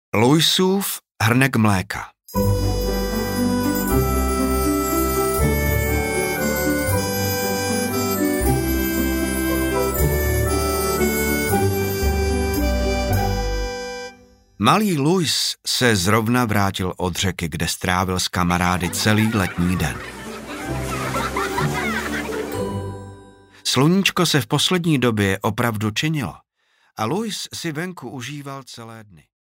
Louisův hrnek mléka. Malý Louis se zrovna vrátil od řeky, kde strávil s kamarády celý letní den. Sluníčko se v poslední době opravdu činilo a Louis si venku užíval celé dny.